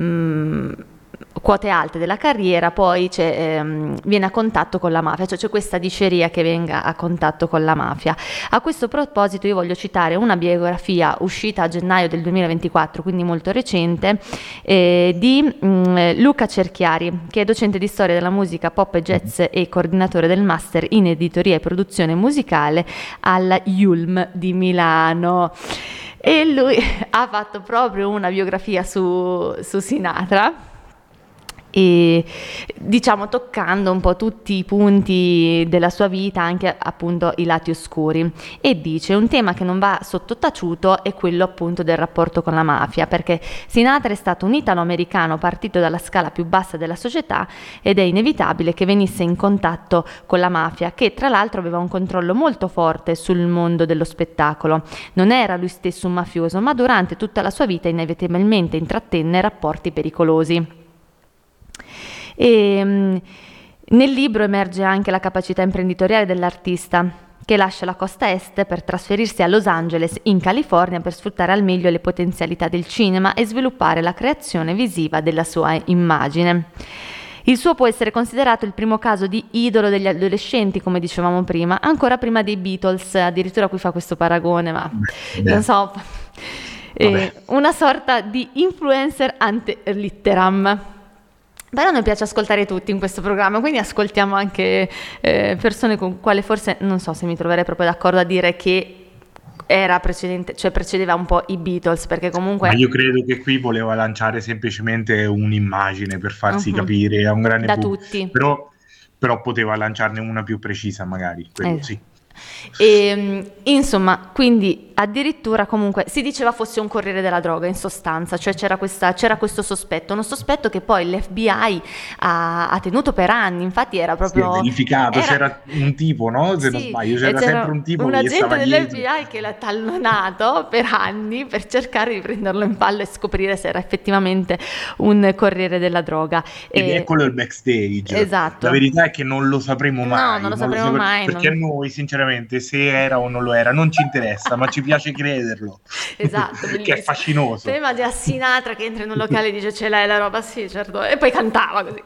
mh, quote alte della carriera, poi c'è, ehm, viene a contatto con la mafia, cioè c'è questa diceria che venga a contatto con la mafia. A questo proposito io voglio citare una biografia uscita a gennaio del duemilaventiquattro, quindi molto recente, eh, di mh, Luca Cerchiari, che è docente di storia della musica pop e jazz e coordinatore del master in editoria e produzione musicale alla U L M di Milano. E lui ha fatto proprio una biografia su, su Sinatra, e diciamo toccando un po' tutti i punti della sua vita, anche appunto i lati oscuri, e dice: un tema che non va sottotaciuto è quello appunto del rapporto con la mafia, perché Sinatra è stato un italo-americano partito dalla scala più bassa della società ed è inevitabile che venisse in contatto con la mafia, che tra l'altro aveva un controllo molto forte sul mondo dello spettacolo. Non era lui stesso un mafioso, ma durante tutta la sua vita inevitabilmente intrattenne rapporti pericolosi. E, mh, nel libro emerge anche la capacità imprenditoriale dell'artista, che lascia la costa est per trasferirsi a Los Angeles in California per sfruttare al meglio le potenzialità del cinema e sviluppare la creazione visiva della sua immagine. Il suo può essere considerato il primo caso di idolo degli adolescenti, come dicevamo prima, ancora prima dei Beatles, addirittura qui fa questo paragone, ma Beh. non so, eh, una sorta di influencer ante litteram. Però a noi piace ascoltare tutti in questo programma, quindi ascoltiamo anche eh, persone con quale forse, non so se mi troverei proprio d'accordo a dire che era precedente, cioè precedeva un po' i Beatles, perché comunque... Ma io credo che qui voleva lanciare semplicemente un'immagine per farsi uh-huh. capire a un grande da pubblico. tutti. Però, però poteva lanciarne una più precisa magari, quello eh. sì. E, insomma, quindi addirittura comunque si diceva fosse un corriere della droga, in sostanza, cioè c'era, questa, c'era questo sospetto, uno sospetto che poi l'F B I ha, ha tenuto per anni, infatti era proprio... Si è verificato, era... c'era un tipo, no? Se sì, non sbaglio, c'era, c'era sempre un tipo un che stava agente dell'F B I dietro. che l'ha tallonato per anni per cercare di prenderlo in pallo e scoprire se era effettivamente un corriere della droga. Ed e... eccolo il backstage. Esatto. La verità è che non lo sapremo mai. No, non lo sapremo non lo mai. Perché non... a noi, sinceramente, se era o non lo era, non ci interessa, ma ci piace crederlo. Esatto, che è fascinoso. Te immagini a Sinatra che entra in un locale e dice ce l'hai la roba, sì certo, e poi cantava così.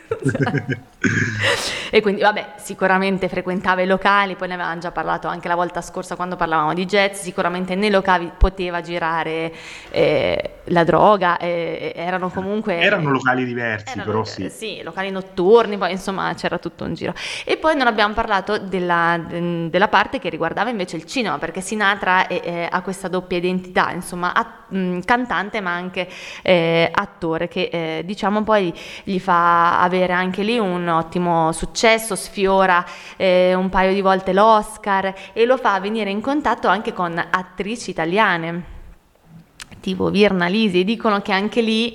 E quindi vabbè, sicuramente frequentava i locali, poi ne avevamo già parlato anche la volta scorsa quando parlavamo di jazz, sicuramente nei locali poteva girare eh, la droga, eh, erano comunque erano locali diversi, erano, però sì sì, locali notturni, poi insomma c'era tutto un giro. E poi non abbiamo parlato della, de, della parte che riguardava invece il cinema, perché Sinatra è, è, ha questa doppia identità, insomma a, mh, cantante ma anche eh, attore, che eh, diciamo poi gli fa avere anche lì un ottimo successo, sfiora eh, un paio di volte l'Oscar e lo fa venire in contatto anche con attrici italiane tipo Virna Lisi, e dicono che anche lì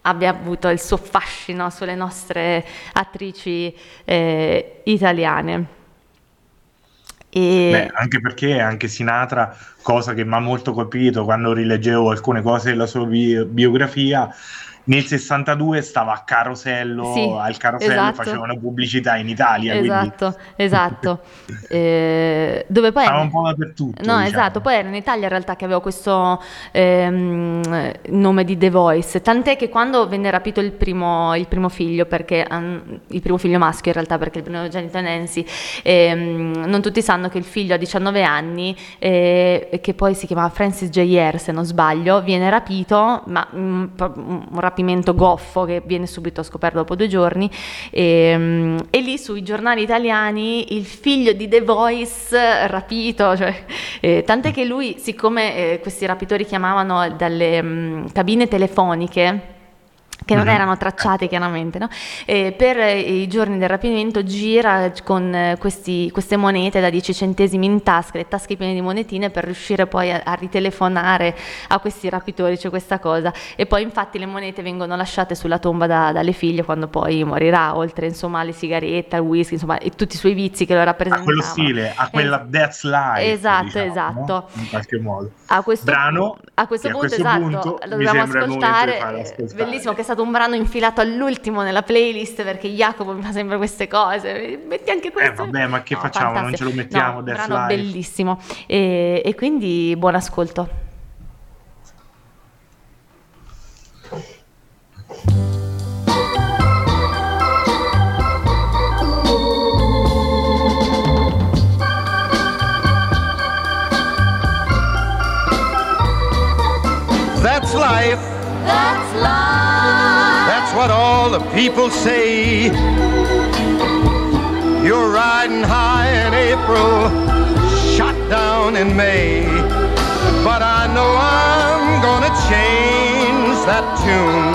abbia avuto il suo fascino sulle nostre attrici eh, italiane. E... Beh, anche perché anche Sinatra, cosa che mi ha molto colpito quando rileggevo alcune cose della sua bi- biografia, nel sessantadue stava a Carosello, Sì, al Carosello esatto. facevano pubblicità in Italia, Esatto, quindi esatto. Eh, dove poi stava un po' dappertutto, no, diciamo. esatto, poi era in Italia in realtà che avevo questo ehm, nome di The Voice, tant'è che quando venne rapito il primo, il primo figlio, perché um, il primo figlio maschio in realtà, perché il primogenito è Nancy, ehm, non tutti sanno che il figlio a diciannove anni, eh, che poi si chiamava Francis J R se non sbaglio, viene rapito, ma um, un rapimento goffo che viene subito scoperto dopo due giorni, e, e lì sui giornali italiani il figlio di The Voice rapito, cioè, eh, tant'è che lui, siccome eh, questi rapitori chiamavano dalle mh, cabine telefoniche che non erano tracciate chiaramente, no? E per eh, i giorni del rapimento gira con eh, questi, queste monete da dieci centesimi in tasca, le tasche piene di monetine, per riuscire poi a, a ritelefonare a questi rapitori, c'è questa cosa. E poi infatti le monete vengono lasciate sulla tomba da, dalle figlie quando poi morirà, oltre insomma alle sigarette, al whisky, insomma, e tutti i suoi vizi che lo A rappresentavano. quello stile, a quella Es- That's Life, esatto, diciamo, esatto. no? In qualche modo. A questo, Brano a questo che punto, a questo esatto, punto lo mi dobbiamo sembra il momento di ascoltare. farlo eh, ascoltare. Bellissimo, che è stato un brano infilato all'ultimo nella playlist, perché Jacopo mi fa sempre queste cose. Metti anche questo. Eh vabbè, ma che No, facciamo? Non fantastico. ce lo mettiamo, No, un That's brano Life? bellissimo. E, e quindi buon ascolto. That's life. That's life. That's what all the people say. You're riding high in April, shot down in May. But I know I'm gonna change that tune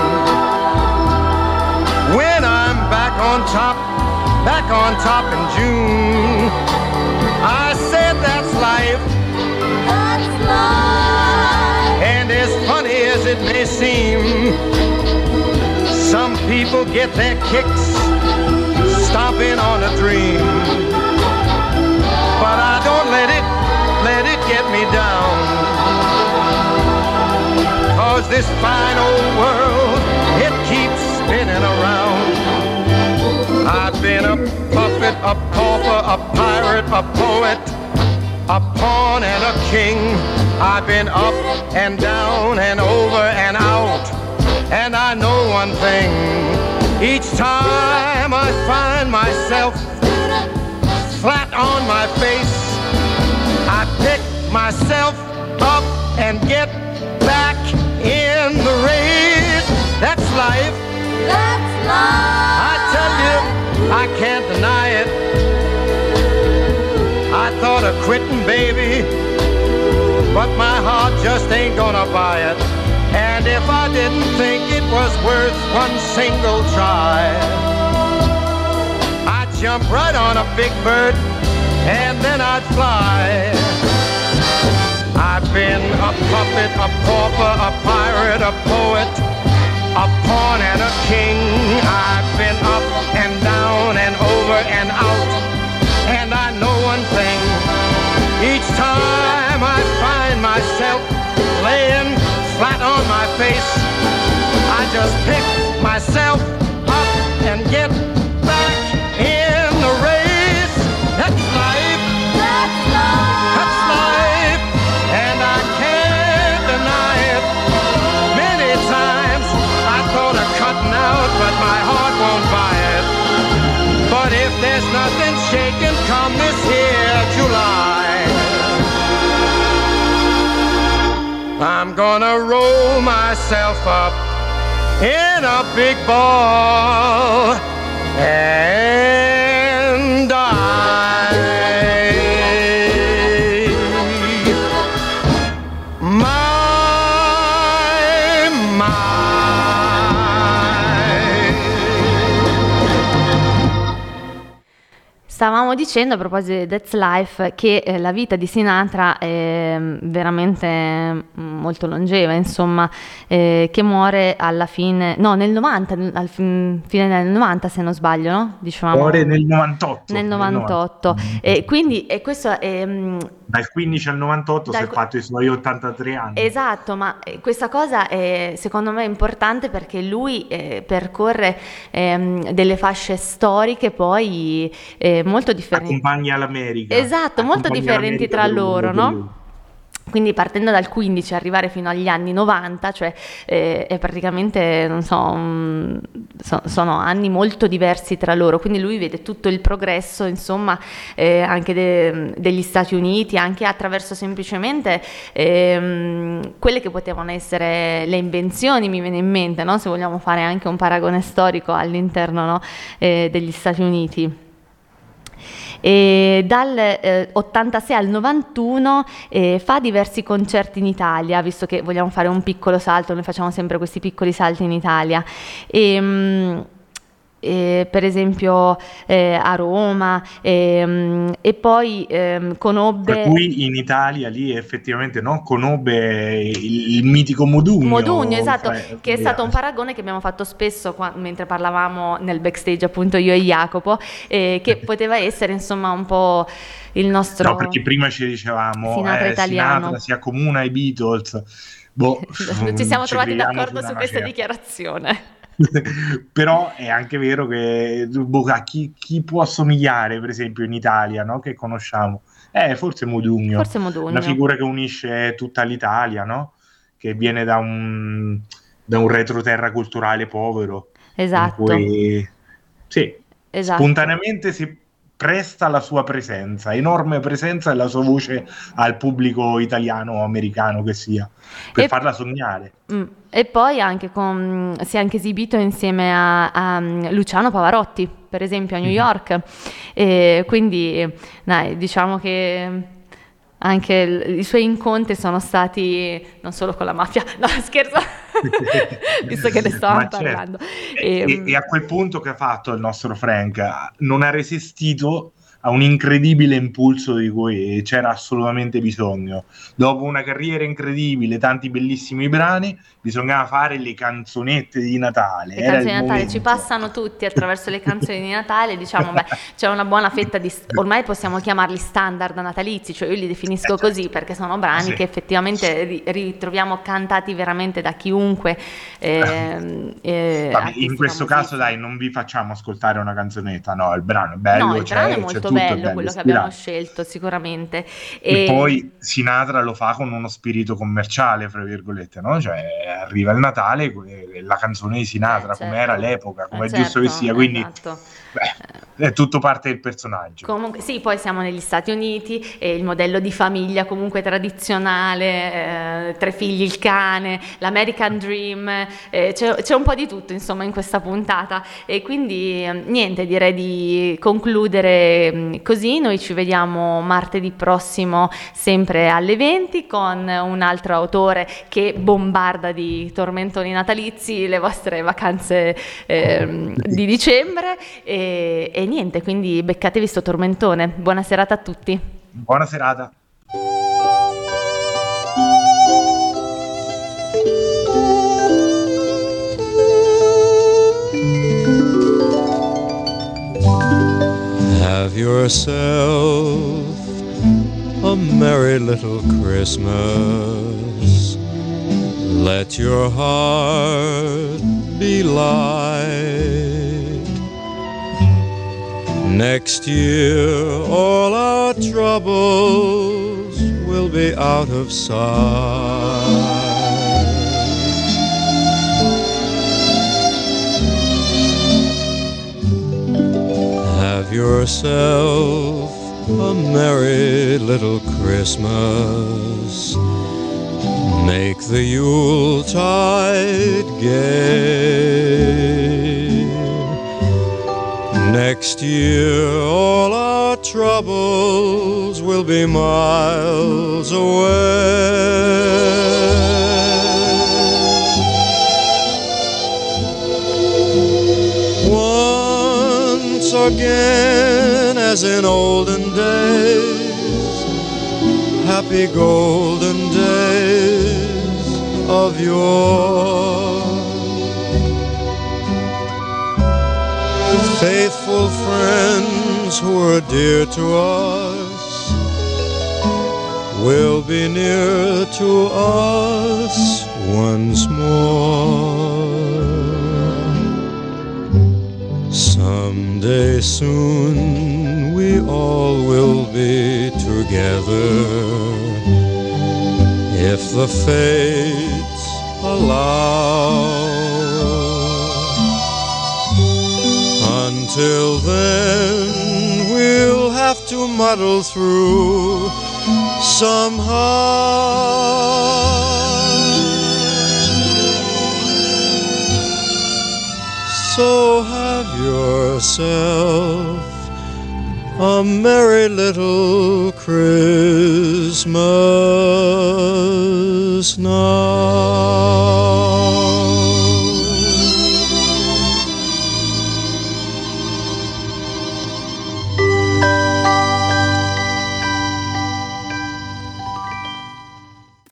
when I'm back on top, back on top in June. I said that's life. That's life. And as funny as it may seem, some people get their kicks stomping on a dream. But I don't let it, let it get me down. 'Cause this fine old world, it keeps spinning around. I've been a puppet, a pauper, a pirate, a poet, a pawn and a king. I've been up and down and over and out. And I know one thing, each time I find myself flat on my face, I pick myself up and get back in the race. That's life. That's life. I tell you, I can't deny it. I thought of quitting, baby, but my heart just ain't gonna buy it. And if I didn't think it was worth one single try, I'd jump right on a big bird and then I'd fly. I've been a puppet, a pauper, a pirate, a poet, a pawn and a king. I've been up and down and over and out. And I know one thing, each time I find myself laying flat on my face, I just pick myself up and get back in the race. That's life. That's life. That's life. And I can't deny it. Many times I thought of cutting out, but my heart won't buy it. But if there's nothing shaking come this here July, I'm gonna roll myself up in a big ball and die. My, my. Stavamo stavamo dicendo a proposito di That's Life che eh, la vita di Sinatra è mm, veramente mm, molto longeva, insomma, eh, che muore alla fine, no, nel novanta, nel- al fin- fine del novanta se non sbaglio, no? Dicevamo Muore nel novantotto. nel nel novantotto. E quindi e questo è, mm, Dal quindici al novantotto Dal si è qu- fatto i suoi ottantatré anni. Esatto, ma eh, questa cosa è secondo me importante perché lui eh, percorre ehm, delle fasce storiche poi eh, molto differenti. Accompagna l'America. Esatto, molto Accompagna differenti l'America tra per un loro, lungo no? periodo. Quindi partendo dal quindici arrivare fino agli anni novanta, cioè eh, è praticamente, non so, un- so- sono anni molto diversi tra loro, quindi lui vede tutto il progresso, insomma, eh, anche de- degli Stati Uniti, anche attraverso semplicemente ehm, quelle che potevano essere le invenzioni, mi viene in mente, no? Se vogliamo fare anche un paragone storico all'interno, no, eh, degli Stati Uniti. E dal eh, ottantasei al novantuno eh, fa diversi concerti in Italia, visto che vogliamo fare un piccolo salto, noi facciamo sempre questi piccoli salti in Italia. E, mm, e, per esempio eh, a Roma e, mm, e poi ehm, Per conobbe cui in Italia lì effettivamente no, conobbe il, il mitico Modugno. Modugno, esatto, fra- che è stato un paragone che abbiamo fatto spesso qua- mentre parlavamo nel backstage, appunto io e Jacopo, eh, che poteva essere insomma un po' il nostro No, perché prima ci dicevamo Sinatra eh, italiano. Sinatra si accomuna ai Beatles. Boh, Ci siamo trovati crediamo d'accordo fino a su una questa certa. dichiarazione. Però è anche vero che boh, a chi, chi può assomigliare, per esempio, in Italia, no? Che conosciamo? Eh, forse Modugno, Forse Modugno. una figura che unisce tutta l'Italia, no? Che viene da un, da un retroterra culturale povero, in Esatto, cui sì, esatto. spontaneamente si presta la sua presenza, enorme presenza e la sua voce al pubblico italiano o americano che sia, per E- farla sognare. Mm, E poi anche con, si è anche esibito insieme a, a, mm, Luciano Pavarotti, per esempio a New Mhm. York. E quindi dai, diciamo che anche il- i suoi incontri sono stati non solo con la mafia, no scherzo, visto che ne stavamo Ma certo. parlando. E, E, e- e a quel punto che ha fatto il nostro Frank, non ha resistito a un incredibile impulso di cui c'era assolutamente bisogno. Dopo una carriera incredibile, tanti bellissimi brani, bisognava fare le canzonette di Natale. Le Era canzoni il di Natale ci momento. passano tutti attraverso le canzoni di Natale, diciamo, beh, c'è una buona fetta di, ormai possiamo chiamarli standard natalizi, cioè io li definisco Eh, certo. così perché sono brani Sì. che effettivamente ri- ritroviamo cantati veramente da chiunque. ehm, eh, Vabbè, artisti in questo caso, famosissimi. dai, non vi facciamo ascoltare una canzonetta, no, il brano è bello, No, il c'è, brano è c'è molto tutto, è bello, bello, quello che abbiamo ispirato. scelto sicuramente. E E- poi Sinatra lo fa con uno spirito commerciale, fra virgolette, no? Cioè arriva il Natale e la canzone di Sinatra, Eh, come certo. era all'epoca, come Eh, è giusto che certo, sia, quindi esatto. beh, è tutto parte del personaggio. Comunque, sì, poi siamo negli Stati Uniti e il modello di famiglia comunque tradizionale, eh, tre figli, il cane, l'American Dream, eh, c'è, c'è un po' di tutto insomma in questa puntata e quindi eh, niente, direi di concludere mh, così. Noi ci vediamo martedì prossimo sempre alle venti con un altro autore che bombarda di tormentoni natalizi le vostre vacanze ehm, di dicembre e, e niente, quindi beccatevi sto tormentone. Buona serata a tutti. Buona serata. Have yourself a merry little Christmas. Let your heart be light. Next year all our troubles will be out of sight. Have yourself a merry little Christmas. Make the Yuletide gay. Next year all our troubles will be miles away. Once again as in olden days, happy golden days of yore. Faithful friends who were dear to us will be near to us once more. Someday soon we all will be together, if the fates allow. Until then we'll have to muddle through somehow. So have yourself a merry little Christmas now.